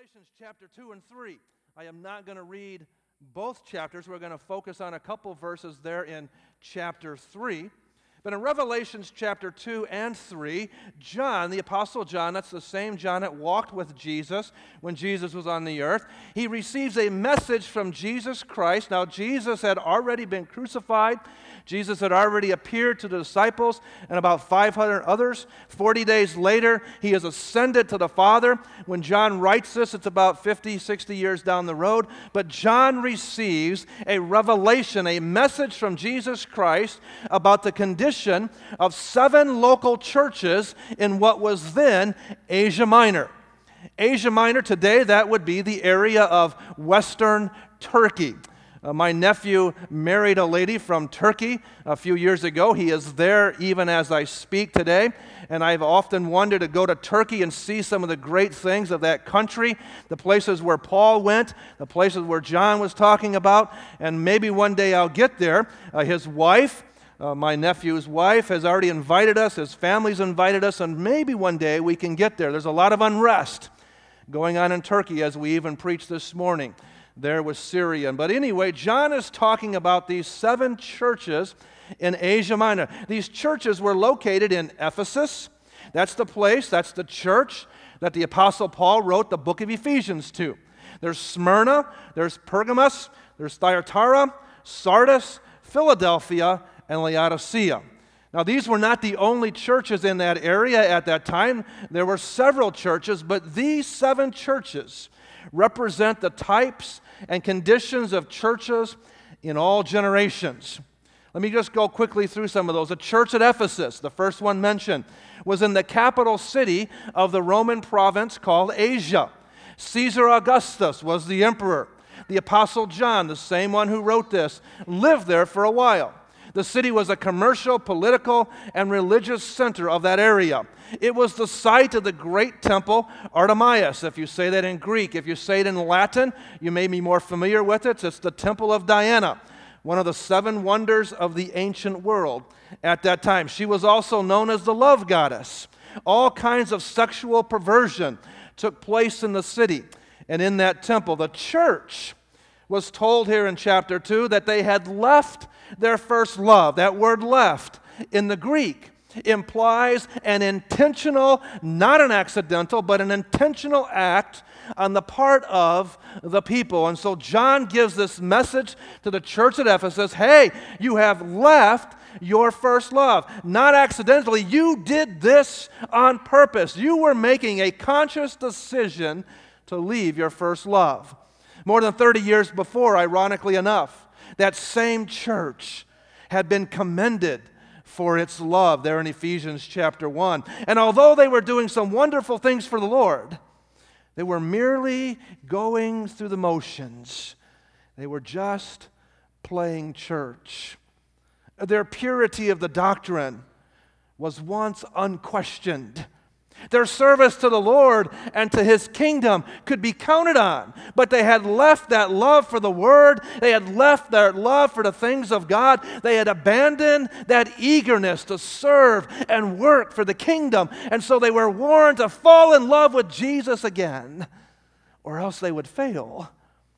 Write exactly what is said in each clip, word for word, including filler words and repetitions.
Revelations chapter two and three. I am not going to read both chapters. We're going to focus on a couple verses there in chapter three. But in Revelations chapter two and three, John, the Apostle John, that's the same John that walked with Jesus when Jesus was on the earth, he receives a message from Jesus Christ. Now, Jesus had already been crucified. Jesus had already appeared to the disciples and about five hundred others. Forty days later, he has ascended to the Father. When John writes this, it's about fifty, sixty years down the road. But John receives a revelation, a message from Jesus Christ about the condition of seven local churches in what was then Asia Minor. Asia Minor today, that would be the area of Western Turkey. Uh, my nephew married a lady from Turkey a few years ago. He is there even as I speak today. And I've often wanted to go to Turkey and see some of the great things of that country, the places where Paul went, the places where John was talking about. And maybe one day I'll get there. Uh, his wife, uh, my nephew's wife, has already invited us. His family's invited us. And maybe one day we can get there. There's a lot of unrest going on in Turkey, as we even preached this morning there with Syria. But anyway, John is talking about these seven churches in Asia Minor. These churches were located in Ephesus. That's the place, that's the church that the Apostle Paul wrote the book of Ephesians to. There's Smyrna, there's Pergamos, there's Thyatira, Sardis, Philadelphia, and Laodicea. Now, these were not the only churches in that area at that time. There were several churches, but these seven churches represent the types and conditions of churches in all generations. Let me just go quickly through some of those. The church at Ephesus, the first one mentioned, was in the capital city of the Roman province called Asia. Caesar Augustus was the emperor. The Apostle John, the same one who wrote this, lived there for a while. The city was a commercial, political, and religious center of that area. It was the site of the great temple Artemis, if you say that in Greek. If you say it in Latin, you may be more familiar with it. It's the temple of Diana, one of the seven wonders of the ancient world at that time. She was also known as the love goddess. All kinds of sexual perversion took place in the city and in that temple. The church was told here in chapter two that they had left their first love. That word left in the Greek implies an intentional, not an accidental, but an intentional act on the part of the people. And so John gives this message to the church at Ephesus: hey, you have left your first love. Not accidentally, you did this on purpose. You were making a conscious decision to leave your first love. More than thirty years before, ironically enough, that same church had been commended for its love there in Ephesians chapter one. And although they were doing some wonderful things for the Lord, they were merely going through the motions. They were just playing church. Their purity of the doctrine was once unquestioned. Their service to the Lord and to His kingdom could be counted on, but they had left that love for the Word. They had left their love for the things of God. They had abandoned that eagerness to serve and work for the kingdom, and so they were warned to fall in love with Jesus again, or else they would fail.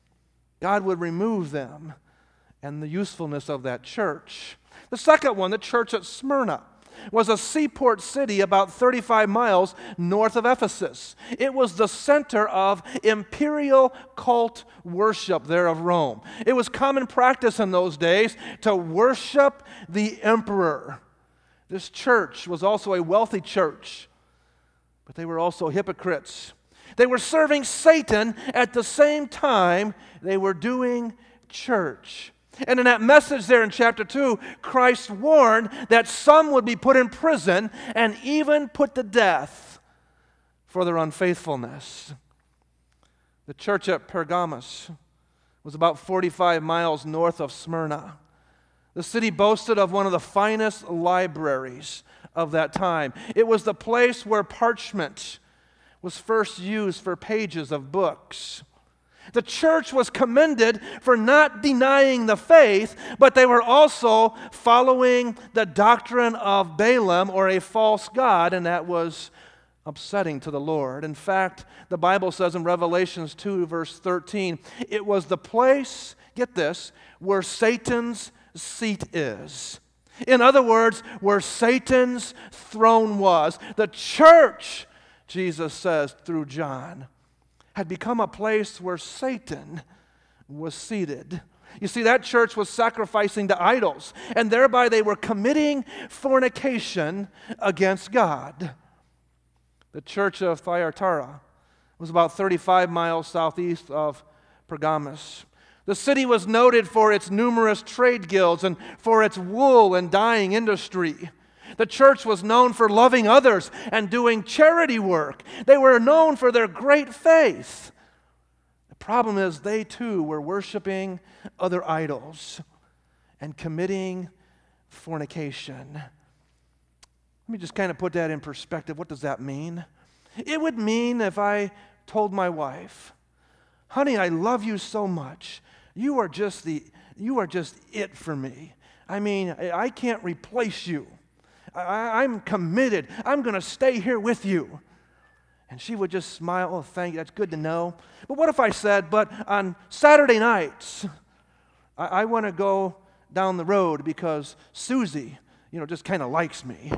God would remove them and the usefulness of that church. The second one, the church at Smyrna, was a seaport city about thirty-five miles north of Ephesus. It was the center of imperial cult worship there of Rome. It was common practice in those days to worship the emperor. This church was also a wealthy church, but they were also hypocrites. They were serving Satan at the same time they were doing church. And in that message there in chapter two, Christ warned that some would be put in prison and even put to death for their unfaithfulness. The church at Pergamos was about forty-five miles north of Smyrna. The city boasted of one of the finest libraries of that time. It was the place where parchment was first used for pages of books. The church was commended for not denying the faith, but they were also following the doctrine of Balaam, or a false god, and that was upsetting to the Lord. In fact, the Bible says in Revelations two, verse thirteen, it was the place, get this, where Satan's seat is. In other words, where Satan's throne was. The church, Jesus says through John, had become a place where Satan was seated. You see, that church was sacrificing to idols, and thereby they were committing fornication against God. The church of Thyatira was about thirty-five miles southeast of Pergamos. The city was noted for its numerous trade guilds and for its wool and dyeing industry. The church was known for loving others and doing charity work. They were known for their great faith. The problem is they too were worshiping other idols and committing fornication. Let me just kind of put that in perspective. What does that mean? It would mean if I told my wife, honey, I love you so much. You are just the, you are just it for me. I mean, I can't replace you. I, I'm committed. I'm going to stay here with you. And she would just smile, oh, thank you, that's good to know. But what if I said, but on Saturday nights, I, I want to go down the road because Susie, you know, just kind of likes me.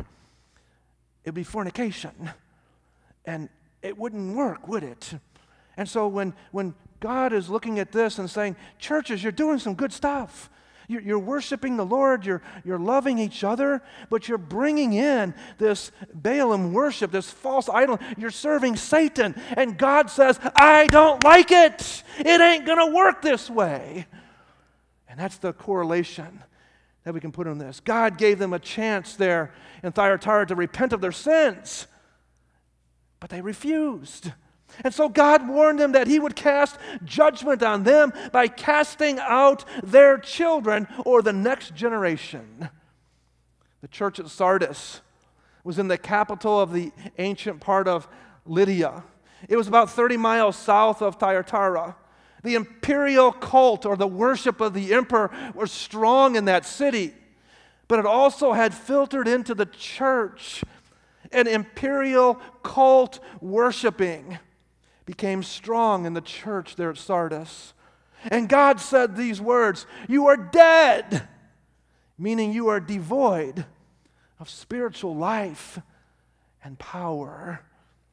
It'd be fornication. And it wouldn't work, would it? And so when, when God is looking at this and saying, churches, you're doing some good stuff. You're, you're worshiping the Lord, you're, you're loving each other, but you're bringing in this Balaam worship, this false idol. You're serving Satan. And God says, I don't like it. It ain't going to work this way. And that's the correlation that we can put on this. God gave them a chance there in Thyatira to repent of their sins, but they refused. And so God warned them that He would cast judgment on them by casting out their children or the next generation. The church at Sardis was in the capital of the ancient part of Lydia. It was about thirty miles south of Thyatira. The imperial cult, or the worship of the emperor, was strong in that city, but it also had filtered into the church. An imperial cult worshiping became strong in the church there at Sardis. And God said these words, you are dead, meaning you are devoid of spiritual life and power.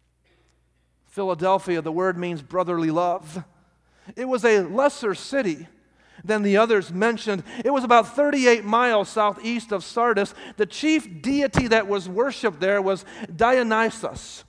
Philadelphia, the word means brotherly love. It was a lesser city than the others mentioned. It was about thirty-eight miles southeast of Sardis. The chief deity that was worshipped there was Dionysus.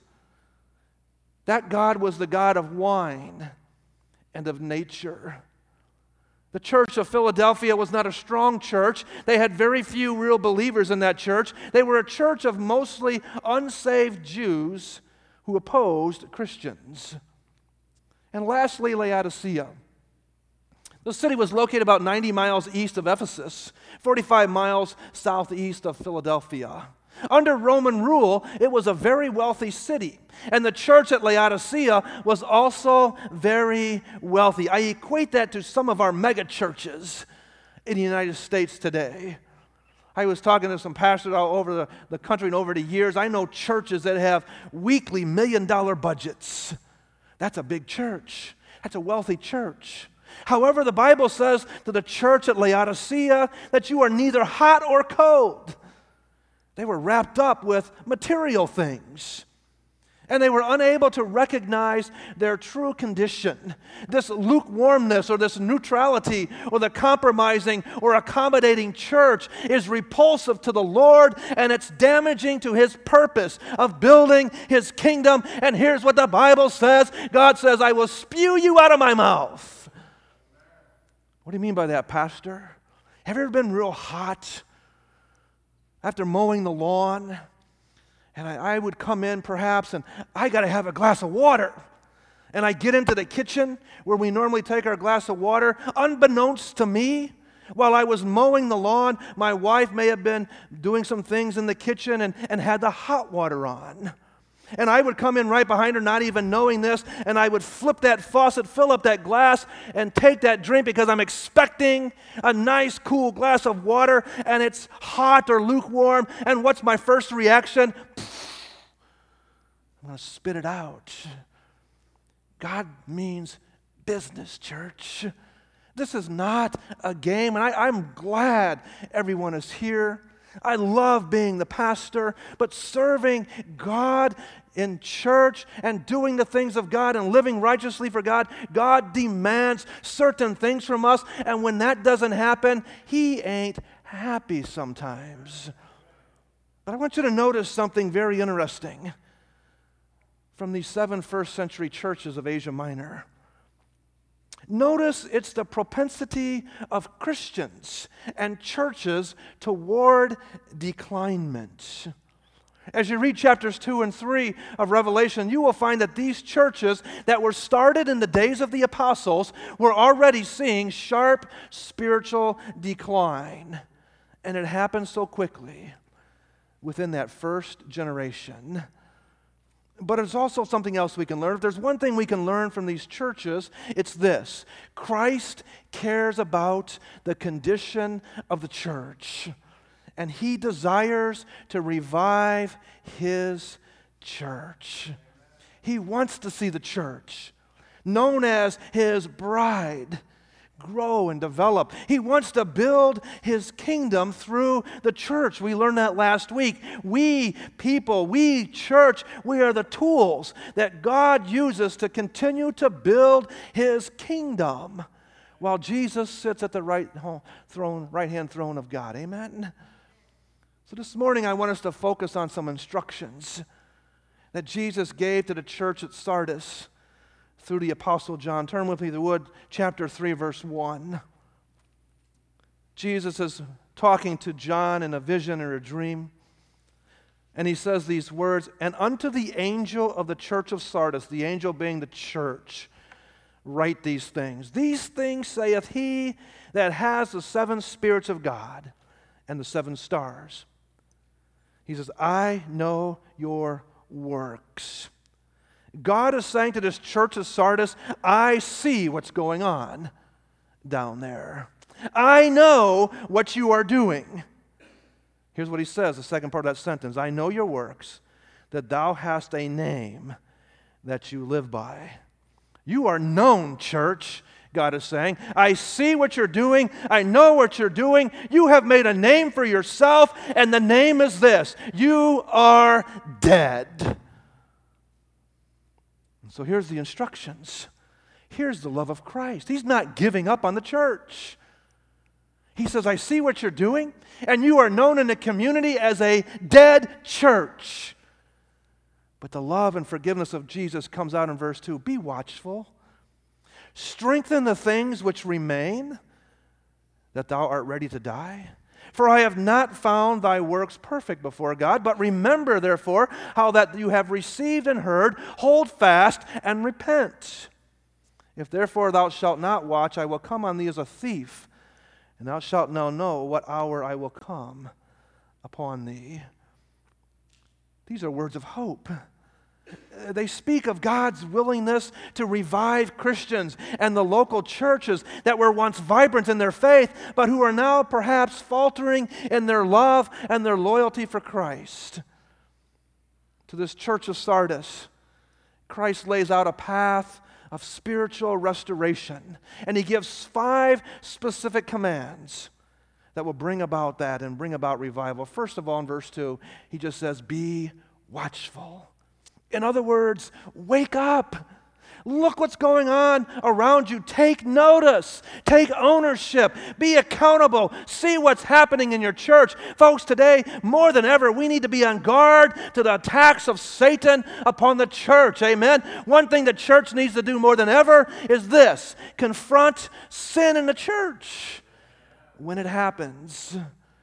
That god was the god of wine and of nature. The church of Philadelphia was not a strong church. They had very few real believers in that church. They were a church of mostly unsaved Jews who opposed Christians. And lastly, Laodicea. The city was located about ninety miles east of Ephesus, forty-five miles southeast of Philadelphia. Under Roman rule, it was a very wealthy city, and the church at Laodicea was also very wealthy. I equate that to some of our mega churches in the United States today. I was talking to some pastors all over the, the country and over the years. I know churches that have weekly million-dollar budgets. That's a big church. That's a wealthy church. However, the Bible says to the church at Laodicea that you are neither hot or cold. They were wrapped up with material things, and they were unable to recognize their true condition. This lukewarmness or this neutrality or the compromising or accommodating church is repulsive to the Lord, and it's damaging to His purpose of building His kingdom. And here's what the Bible says. God says, I will spew you out of my mouth. What do you mean by that, Pastor? Have you ever been real hot after mowing the lawn? And I, I would come in perhaps and I got to have a glass of water. And I get into the kitchen where we normally take our glass of water. Unbeknownst to me, while I was mowing the lawn, my wife may have been doing some things in the kitchen and, and had the hot water on. And I would come in right behind her, not even knowing this, and I would flip that faucet, fill up that glass, and take that drink because I'm expecting a nice, cool glass of water, and it's hot or lukewarm. And what's my first reaction? I'm going to spit it out. God means business, church. This is not a game, and I, I'm glad everyone is here. I love being the pastor, but serving God in church and doing the things of God and living righteously for God, God demands certain things from us, and when that doesn't happen, He ain't happy sometimes. But I want you to notice something very interesting from these seven first century churches of Asia Minor. Notice it's the propensity of Christians and churches toward declinement. As you read chapters two and three of Revelation, you will find that these churches that were started in the days of the apostles were already seeing sharp spiritual decline. And it happened so quickly within that first generation. But it's also something else we can learn. If there's one thing we can learn from these churches, it's this: Christ cares about the condition of the church, and He desires to revive His church. He wants to see the church, known as His bride, grow and develop. He wants to build His kingdom through the church. We learned that last week. We people, we church, we are the tools that God uses to continue to build His kingdom while Jesus sits at the right throne, right-hand throne of God. Amen? So this morning I want us to focus on some instructions that Jesus gave to the church at Sardis through the Apostle John. Turn with me, if you would, chapter three, verse one. Jesus is talking to John in a vision or a dream, and he says these words, "And unto the angel of the church of Sardis," the angel being the church, "write these things. These things saith he that has the seven spirits of God and the seven stars." He says, "I know your works." God is saying to this church of Sardis, I see what's going on down there. I know what you are doing. Here's what he says, the second part of that sentence. "I know your works, that thou hast a name that you live by." You are known, church, God is saying. I see what you're doing. I know what you're doing. You have made a name for yourself, and the name is this: you are dead. So here's the instructions. Here's the love of Christ. He's not giving up on the church. He says, I see what you're doing, and you are known in the community as a dead church. But the love and forgiveness of Jesus comes out in verse two. Be watchful. Strengthen the things which remain, that thou art ready to die. For I have not found thy works perfect before God. But remember, therefore, how that you have received and heard, hold fast and repent. If therefore thou shalt not watch, I will come on thee as a thief, and thou shalt now know what hour I will come upon thee. These are words of hope. They speak of God's willingness to revive Christians and the local churches that were once vibrant in their faith, but who are now perhaps faltering in their love and their loyalty for Christ. To this church of Sardis, Christ lays out a path of spiritual restoration, and He gives five specific commands that will bring about that and bring about revival. First of all, in verse two, He just says, be watchful. In other words, wake up. Look what's going on around you. Take notice. Take ownership. Be accountable. See what's happening in your church. Folks, today, more than ever, we need to be on guard to the attacks of Satan upon the church. Amen? One thing the church needs to do more than ever is this: confront sin in the church when it happens.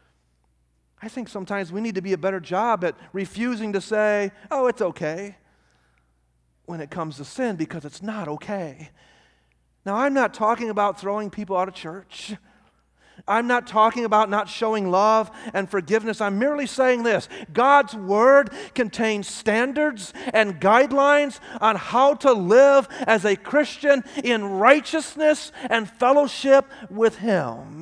I think sometimes we need to be a better job at refusing to say, oh, it's okay, when it comes to sin, because it's not okay. Now, I'm not talking about throwing people out of church. I'm not talking about not showing love and forgiveness. I'm merely saying this: God's Word contains standards and guidelines on how to live as a Christian in righteousness and fellowship with Him.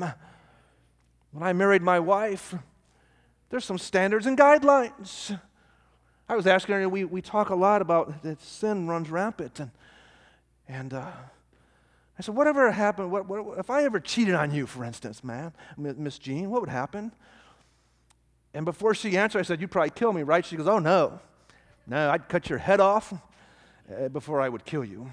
When I married my wife, there's some standards and guidelines. I was asking her, we, we talk a lot about that sin runs rampant. And, and uh, I said, whatever happened, what, what, if I ever cheated on you, for instance, man, Miss Jean, what would happen? And before she answered, I said, you'd probably kill me, right? She goes, oh, no. No, I'd cut your head off uh, before I would kill you.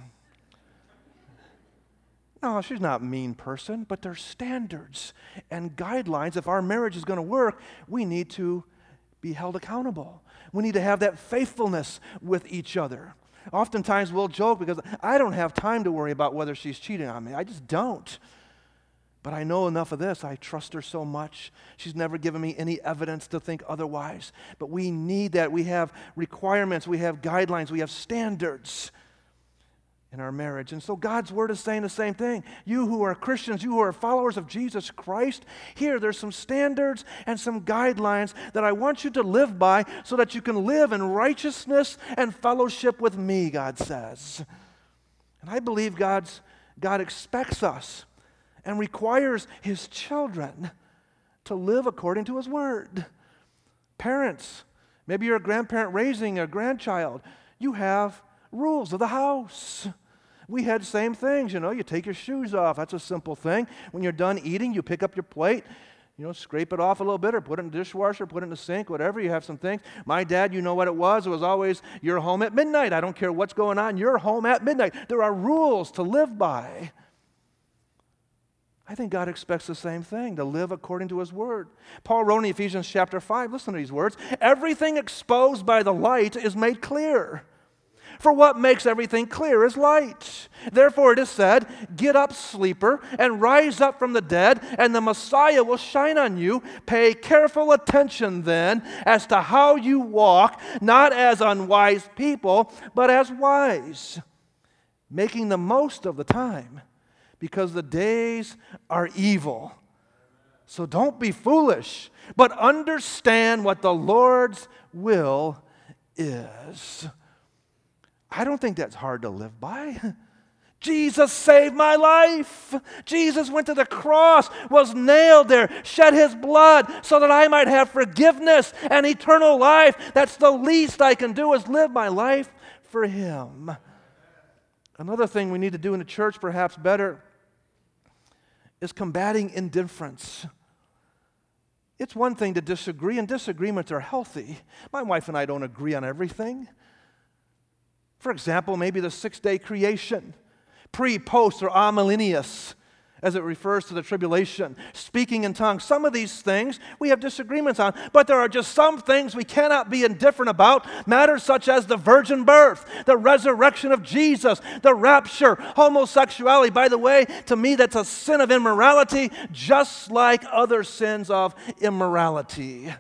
No, she's not a mean person, but there's standards and guidelines. If our marriage is going to work, we need to be held accountable. We need to have that faithfulness with each other. Oftentimes we'll joke because I don't have time to worry about whether she's cheating on me. I just don't. But I know enough of this. I trust her so much. She's never given me any evidence to think otherwise. But we need that. We have requirements. We have guidelines. We have standards in our marriage. And so God's Word is saying the same thing. You who are Christians, you who are followers of Jesus Christ, here there's some standards and some guidelines that I want you to live by so that you can live in righteousness and fellowship with me, God says. And I believe God's, God expects us and requires His children to live according to His Word. Parents, maybe you're a grandparent raising a grandchild. You have rules of the house. We had same things, you know, you take your shoes off. That's a simple thing. When you're done eating, you pick up your plate, you know, scrape it off a little bit or put it in the dishwasher, put it in the sink, whatever. You have some things. My dad, you know what it was. It was always, you're home at midnight. I don't care what's going on. You're home at midnight. There are rules to live by. I think God expects the same thing, to live according to His Word. Paul wrote in Ephesians chapter five, listen to these words, everything exposed by the light is made clear. For what makes everything clear is light. Therefore it is said, get up, sleeper, and rise up from the dead, and the Messiah will shine on you. Pay careful attention then as to how you walk, not as unwise people, but as wise, making the most of the time, because the days are evil. So don't be foolish, but understand what the Lord's will is. I don't think that's hard to live by. Jesus saved my life. Jesus went to the cross, was nailed there, shed His blood so that I might have forgiveness and eternal life. That's the least I can do, is live my life for Him. Another thing we need to do in the church perhaps better is combating indifference. It's one thing to disagree, and disagreements are healthy. My wife and I don't agree on everything. For example, maybe the six-day creation, pre, post, or amillennius, as it refers to the tribulation, speaking in tongues. Some of these things we have disagreements on, but there are just some things we cannot be indifferent about, matters such as the virgin birth, the resurrection of Jesus, the rapture, homosexuality. By the way, to me that's a sin of immorality, just like other sins of immorality.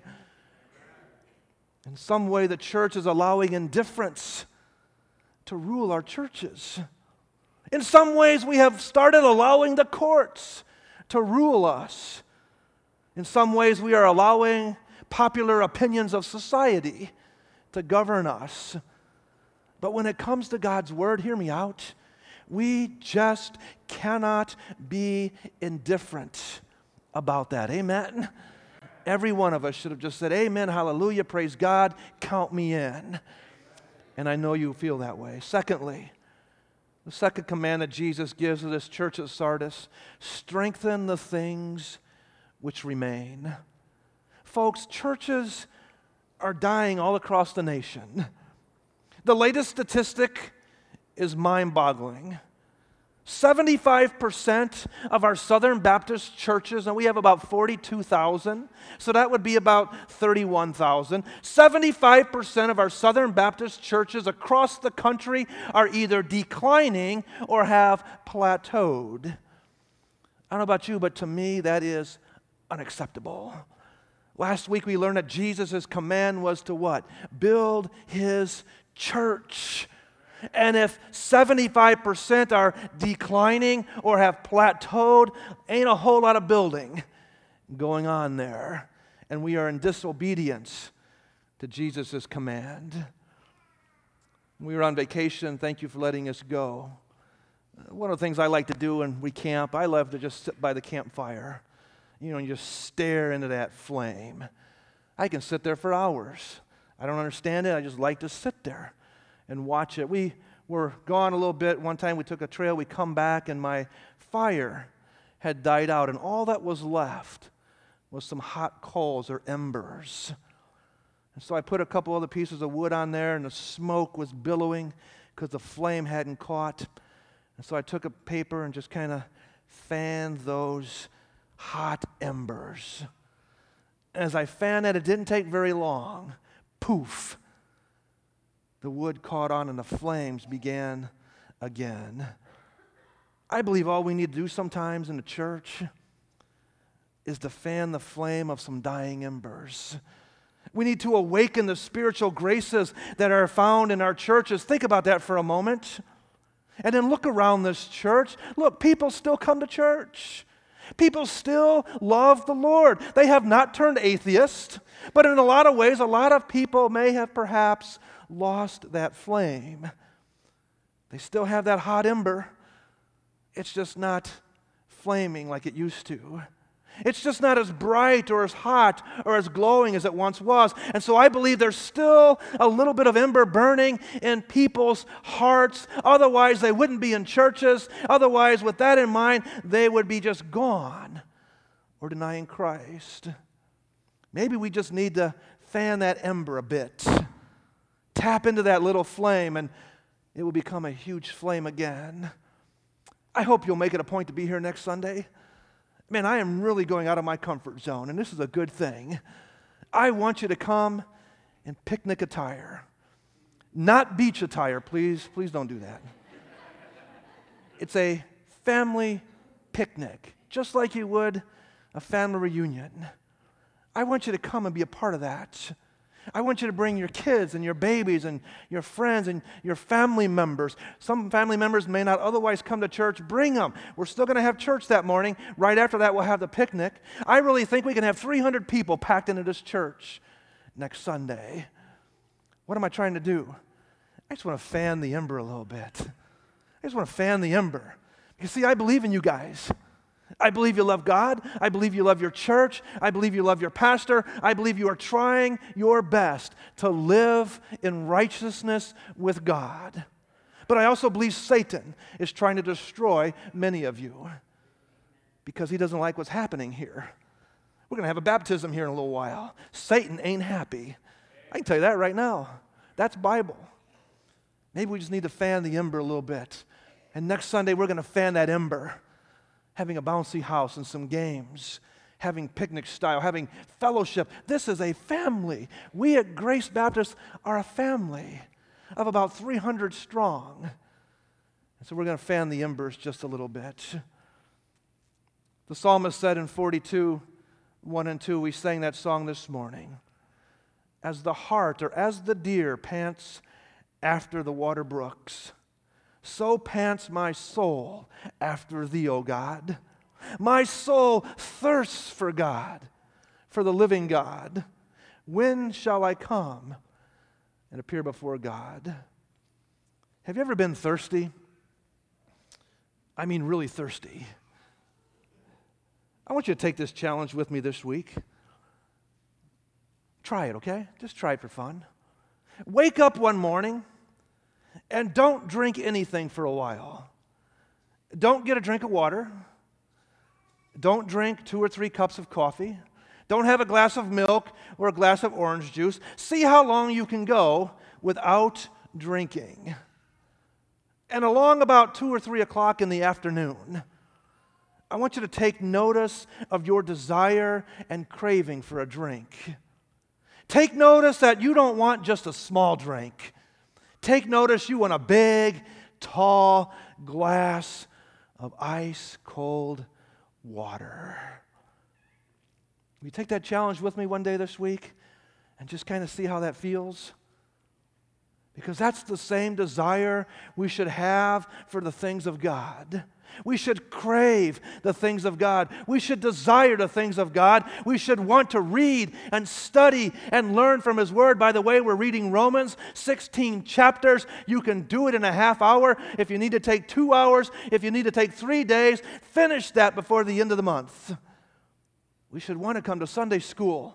In some way, the church is allowing indifference to rule our churches. In some ways, we have started allowing the courts to rule us. In some ways, we are allowing popular opinions of society to govern us. But when it comes to God's Word, hear me out, we just cannot be indifferent about that. Amen? Every one of us should have just said, amen, hallelujah, praise God, count me in. And I know you feel that way. Secondly, the second command that Jesus gives to this church at Sardis, strengthen the things which remain. Folks, churches are dying all across the nation. The latest statistic is mind-boggling. seventy-five percent of our Southern Baptist churches, and we have about forty-two thousand, so that would be about thirty-one thousand. seventy-five percent of our Southern Baptist churches across the country are either declining or have plateaued. I don't know about you, but to me that is unacceptable. Last week we learned that Jesus' command was to what? Build His church. And if seventy-five percent are declining or have plateaued, ain't a whole lot of building going on there. And we are in disobedience to Jesus' command. We were on vacation. Thank you for letting us go. One of the things I like to do when we camp, I love to just sit by the campfire. You know, and just stare into that flame. I can sit there for hours. I don't understand it. I just like to sit there and watch it. We were gone a little bit. One time we took a trail. We come back, and my fire had died out, and all that was left was some hot coals or embers. And so I put a couple other pieces of wood on there, and the smoke was billowing because the flame hadn't caught. And so I took a paper and just kind of fanned those hot embers. As I fanned it, it didn't take very long. Poof! The wood caught on and the flames began again. I believe all we need to do sometimes in the church is to fan the flame of some dying embers. We need to awaken the spiritual graces that are found in our churches. Think about that for a moment. And then look around this church. Look, people still come to church. People still love the Lord. They have not turned atheist, but in a lot of ways, a lot of people may have perhaps lost that flame. They still have that hot ember. It's just not flaming like it used to. It's just not as bright or as hot or as glowing as it once was. And so I believe there's still a little bit of ember burning in people's hearts. Otherwise, they wouldn't be in churches. Otherwise, with that in mind, they would be just gone or denying Christ. Maybe we just need to fan that ember a bit. Tap into that little flame, and it will become a huge flame again. I hope you'll make it a point to be here next Sunday. Man, I am really going out of my comfort zone, and this is a good thing. I want you to come in picnic attire. Not beach attire, please. Please don't do that. It's a family picnic, just like you would a family reunion. I want you to come and be a part of that. I want you to bring your kids and your babies and your friends and your family members. Some family members may not otherwise come to church. Bring them. We're still going to have church that morning. Right after that, we'll have the picnic. I really think we can have three hundred people packed into this church next Sunday. What am I trying to do? I just want to fan the ember a little bit. I just want to fan the ember. You see, I believe in you guys. I believe you love God. I believe you love your church. I believe you love your pastor. I believe you are trying your best to live in righteousness with God. But I also believe Satan is trying to destroy many of you because he doesn't like what's happening here. We're going to have a baptism here in a little while. Satan ain't happy. I can tell you that right now. That's Bible. Maybe we just need to fan the ember a little bit. And next Sunday, we're going to fan that ember. Having a bouncy house and some games, having picnic style, having fellowship. This is a family. We at Grace Baptist are a family of about three hundred strong. And so we're going to fan the embers just a little bit. The psalmist said in forty-two, one and two, we sang that song this morning. As the hart or as the deer pants after the water brooks, so pants my soul after thee, O God. My soul thirsts for God, for the living God. When shall I come and appear before God? Have you ever been thirsty? I mean really thirsty. I want you to take this challenge with me this week. Try it, okay? Just try it for fun. Wake up one morning and don't drink anything for a while. Don't get a drink of water. Don't drink two or three cups of coffee. Don't have a glass of milk or a glass of orange juice. See how long you can go without drinking. And along about two or three o'clock in the afternoon, I want you to take notice of your desire and craving for a drink. Take notice that you don't want just a small drink. Take notice you want a big, tall glass of ice-cold water. Will you take that challenge with me one day this week and just kind of see how that feels? Because that's the same desire we should have for the things of God. We should crave the things of God. We should desire the things of God. We should want to read and study and learn from His Word. By the way, we're reading Romans, sixteen chapters. You can do it in a half hour. If you need to take two hours, if you need to take three days, finish that before the end of the month. We should want to come to Sunday school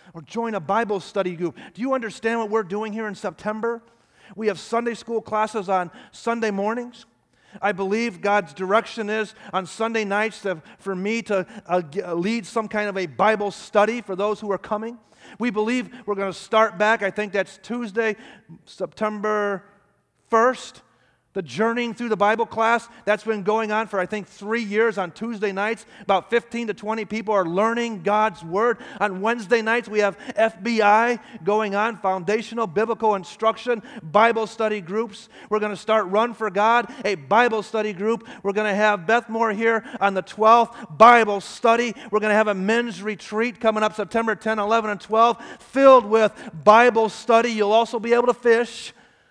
or join a Bible study group. Do you understand what we're doing here in September? We have Sunday school classes on Sunday mornings. I believe God's direction is on Sunday nights to, for me to uh, lead some kind of a Bible study for those who are coming. We believe we're going to start back, I think that's Tuesday, September first. The Journeying Through the Bible class, that's been going on for, I think, three years on Tuesday nights. About fifteen to twenty people are learning God's Word. On Wednesday nights, we have F B I going on, Foundational Biblical Instruction, Bible study groups. We're going to start Run for God, a Bible study group. We're going to have Beth Moore here on the twelfth, Bible study. We're going to have a men's retreat coming up September tenth, eleventh, and twelfth, filled with Bible study. You'll also be able to fish.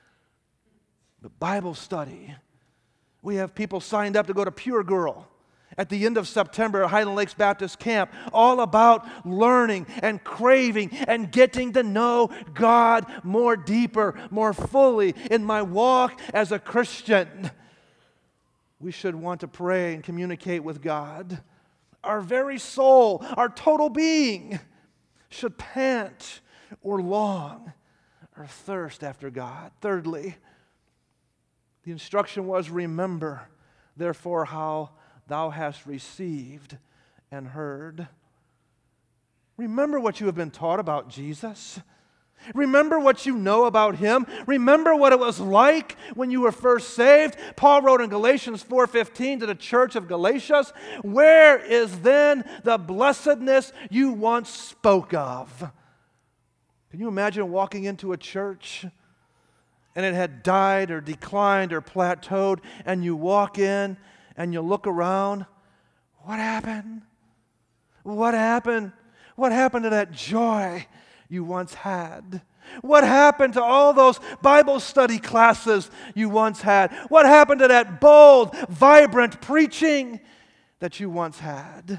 But Bible study. We have people signed up to go to Pure Girl at the end of September at Highland Lakes Baptist Camp, all about learning and craving and getting to know God more deeper, more fully in my walk as a Christian. We should want to pray and communicate with God. Our very soul, our total being should pant or long or thirst after God. Thirdly, the instruction was, remember, therefore, how thou hast received and heard. Remember what you have been taught about Jesus. Remember what you know about Him. Remember what it was like when you were first saved. Paul wrote in Galatians four fifteen to the church of Galatia, where is then the blessedness you once spoke of? Can you imagine walking into a church and it had died or declined or plateaued, and you walk in and you look around? What happened? What happened? What happened to that joy you once had? What happened to all those Bible study classes you once had? What happened to that bold, vibrant preaching that you once had?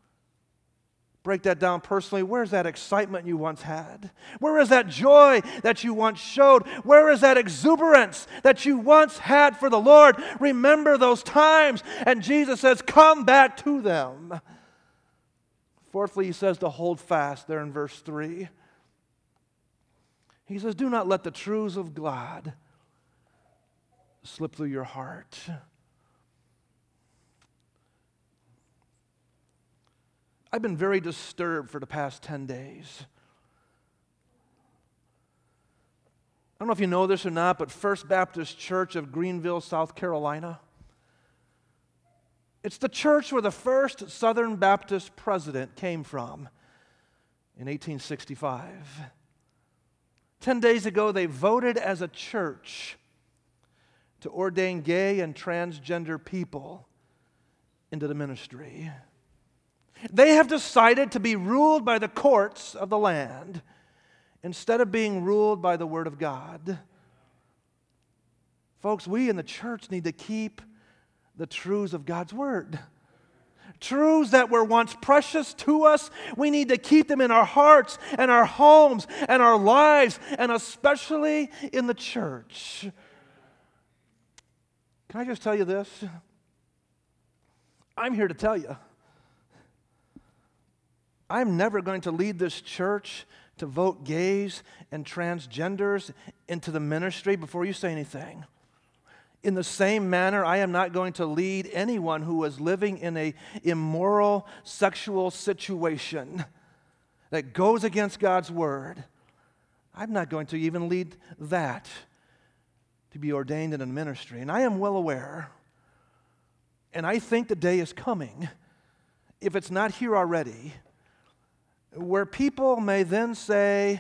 Break that down personally. Where's that excitement you once had? Where is that joy that you once showed? Where is that exuberance that you once had for the Lord? Remember those times. And Jesus says, come back to them. Fourthly, He says to hold fast there in verse three. He says, do not let the truths of God slip through your heart. I've been very disturbed for the past ten days. I don't know if you know this or not, but First Baptist Church of Greenville, South Carolina. It's the church where the first Southern Baptist president came from in eighteen sixty-five. Ten days ago, they voted as a church to ordain gay and transgender people into the ministry. They have decided to be ruled by the courts of the land instead of being ruled by the Word of God. Folks, we in the church need to keep the truths of God's Word. Truths that were once precious to us, we need to keep them in our hearts and our homes and our lives, and especially in the church. Can I just tell you this? I'm here to tell you, I'm never going to lead this church to vote gays and transgenders into the ministry before you say anything. In the same manner, I am not going to lead anyone who is living in an immoral sexual situation that goes against God's Word. I'm not going to even lead that to be ordained in a ministry. And I am well aware, and I think the day is coming, if it's not here already, where people may then say,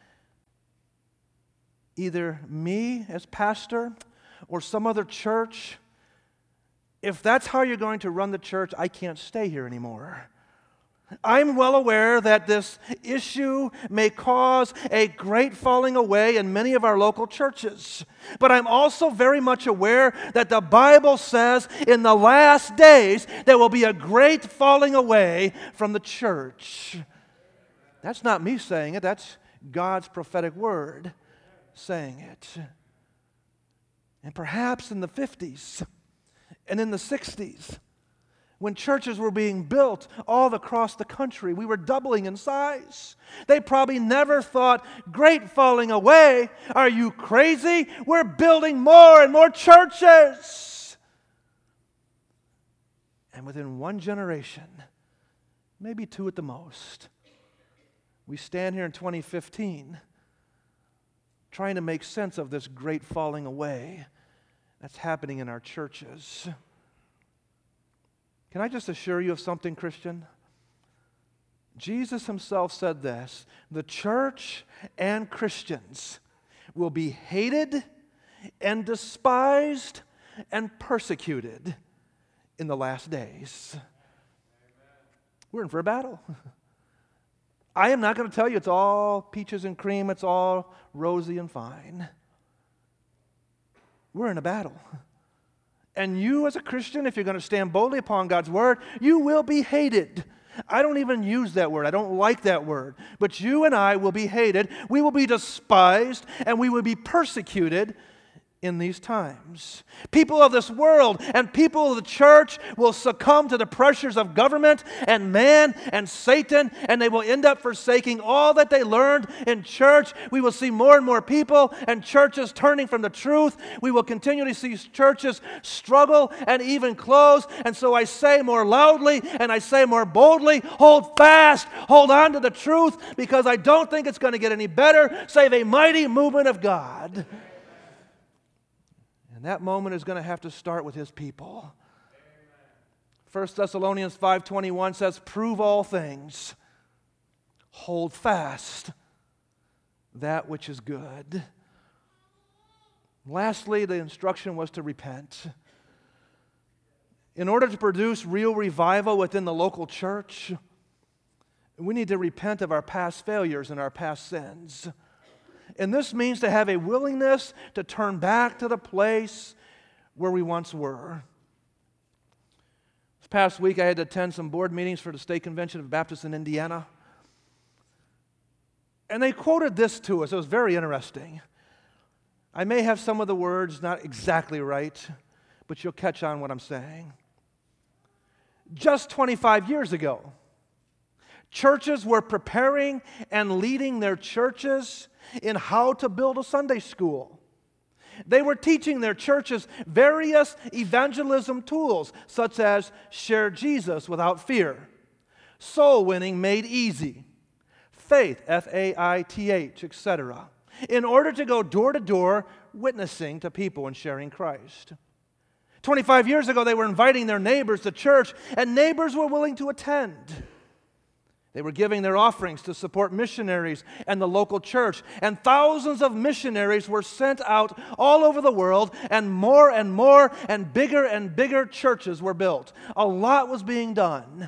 either me as pastor or some other church, if that's how you're going to run the church, I can't stay here anymore. I'm well aware that this issue may cause a great falling away in many of our local churches. But I'm also very much aware that the Bible says in the last days there will be a great falling away from the church. That's not me saying it, that's God's prophetic word saying it. And perhaps in the fifties and in the sixties, When churches were being built all across the country, we were doubling in size. They probably never thought, great falling away. Are you crazy? We're building more and more churches. And within one generation, maybe two at the most, we stand here in twenty fifteen trying to make sense of this great falling away that's happening in our churches. Can I just assure you of something, Christian? Jesus himself said this: the church and Christians will be hated and despised and persecuted in the last days. We're in for a battle. I am not going to tell you it's all peaches and cream, it's all rosy and fine. We're in a battle. And you as a Christian, if you're going to stand boldly upon God's word, you will be hated. I don't even use that word. I don't like that word. But you and I will be hated. We will be despised, and we will be persecuted in these times. People of this world and people of the church will succumb to the pressures of government and man and Satan, and they will end up forsaking all that they learned in church. We will see more and more people and churches turning from the truth. We will continue to see churches struggle and even close. And so I say more loudly and I say more boldly, hold fast, hold on to the truth, because I don't think it's going to get any better save a mighty movement of God. And that moment is going to have to start with His people. First Thessalonians five twenty-one says, prove all things, hold fast that which is good. Lastly, the instruction was to repent. In order to produce real revival within the local church, we need to repent of our past failures and our past sins. And this means to have a willingness to turn back to the place where we once were. This past week, I had to attend some board meetings for the State Convention of Baptists in Indiana. And they quoted this to us. It was very interesting. I may have some of the words not exactly right, but you'll catch on what I'm saying. Just twenty-five years ago, churches were preparing and leading their churches in how to build a Sunday school. They were teaching their churches various evangelism tools, such as share Jesus without fear, soul winning made easy, faith, F A I T H, et cetera, in order to go door to door witnessing to people and sharing Christ. twenty-five years ago, they were inviting their neighbors to church, and neighbors were willing to attend. They were giving their offerings to support missionaries and the local church. And thousands of missionaries were sent out all over the world, and more and more and bigger and bigger churches were built. A lot was being done.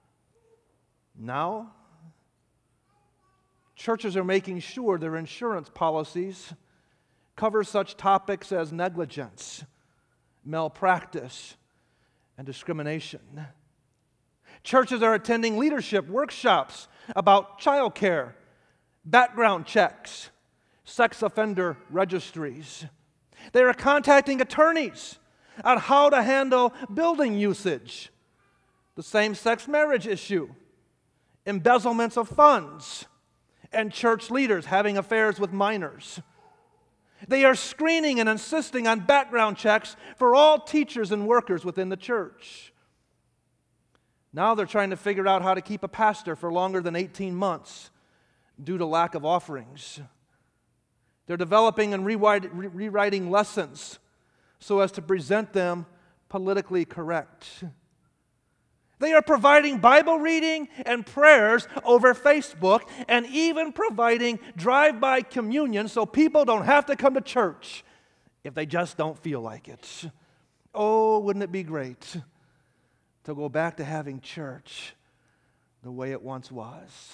Now, churches are making sure their insurance policies cover such topics as negligence, malpractice, and discrimination. Churches are attending leadership workshops about child care, background checks, sex offender registries. They are contacting attorneys on how to handle building usage, the same-sex marriage issue, embezzlements of funds, and church leaders having affairs with minors. They are screening and insisting on background checks for all teachers and workers within the church. Now they're trying to figure out how to keep a pastor for longer than eighteen months due to lack of offerings. They're developing and rewriting lessons so as to present them politically correct. They are providing Bible reading and prayers over Facebook, and even providing drive-by communion so people don't have to come to church if they just don't feel like it. Oh, wouldn't it be great to go back to having church the way it once was?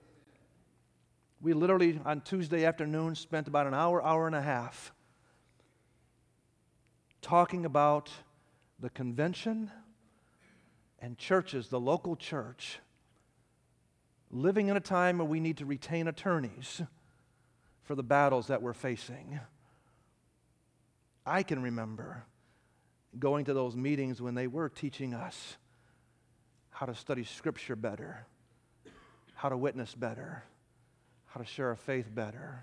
We literally, on Tuesday afternoon, spent about an hour, hour and a half talking about the convention and churches, the local church, living in a time where we need to retain attorneys for the battles that we're facing. I can remember going to those meetings when they were teaching us how to study Scripture better, how to witness better, how to share our faith better.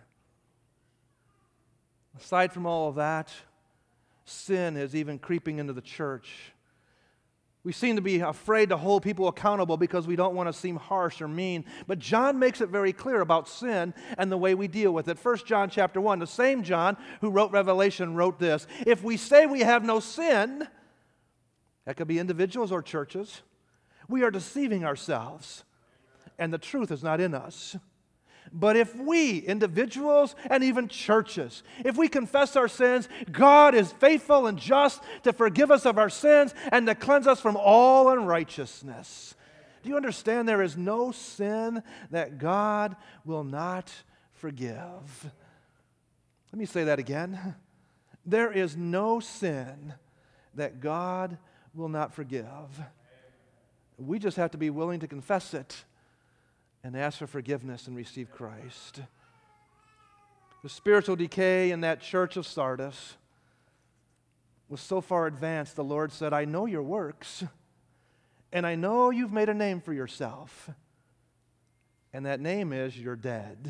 Aside from all of that, sin is even creeping into the church. We seem to be afraid to hold people accountable because we don't want to seem harsh or mean. But John makes it very clear about sin and the way we deal with it. First John chapter one, the same John who wrote Revelation wrote this: if we say we have no sin, that could be individuals or churches, we are deceiving ourselves, and the truth is not in us. But if we, individuals and even churches, if we confess our sins, God is faithful and just to forgive us of our sins and to cleanse us from all unrighteousness. Do you understand there is no sin that God will not forgive? Let me say that again. There is no sin that God will not forgive. We just have to be willing to confess it and ask for forgiveness and receive Christ. The spiritual decay in that church of Sardis was so far advanced, the Lord said, I know your works, and I know you've made a name for yourself, and that name is you're dead.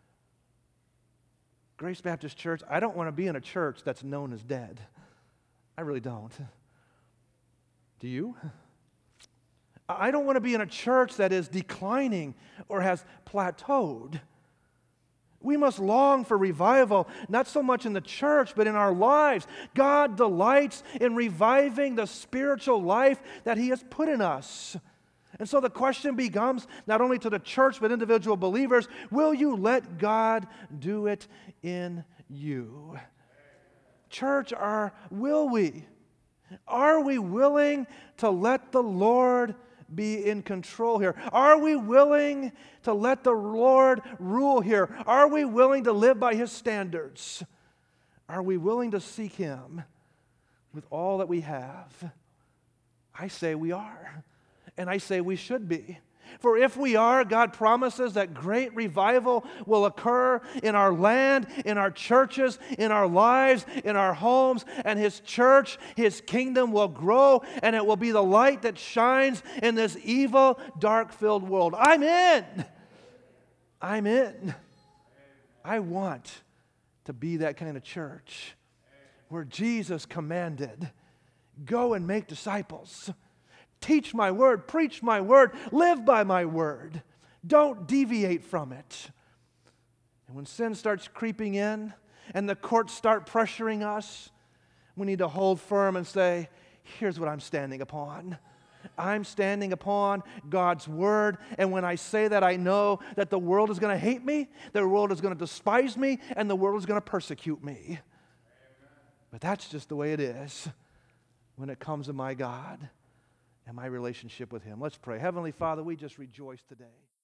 Grace Baptist Church, I don't want to be in a church that's known as dead. I really don't. Do you? I don't want to be in a church that is declining or has plateaued. We must long for revival, not so much in the church, but in our lives. God delights in reviving the spiritual life that He has put in us. And so the question becomes, not only to the church, but individual believers, will you let God do it in you? Church, are, will we? Are we willing to let the Lord be in control here? Are we willing to let the Lord rule here? Are we willing to live by His standards? Are we willing to seek Him with all that we have? I say we are, and I say we should be. For if we are, God promises that great revival will occur in our land, in our churches, in our lives, in our homes, and His church, His kingdom will grow, and it will be the light that shines in this evil, dark-filled world. I'm in. I'm in. I want to be that kind of church where Jesus commanded, go and make disciples. Teach my word, preach my word, live by my word. Don't deviate from it. And when sin starts creeping in and the courts start pressuring us, we need to hold firm and say, here's what I'm standing upon. I'm standing upon God's word, and when I say that, I know that the world is going to hate me, the world is going to despise me, and the world is going to persecute me. But that's just the way it is when it comes to my God and my relationship with Him. Let's pray. Heavenly Father, we just rejoice today.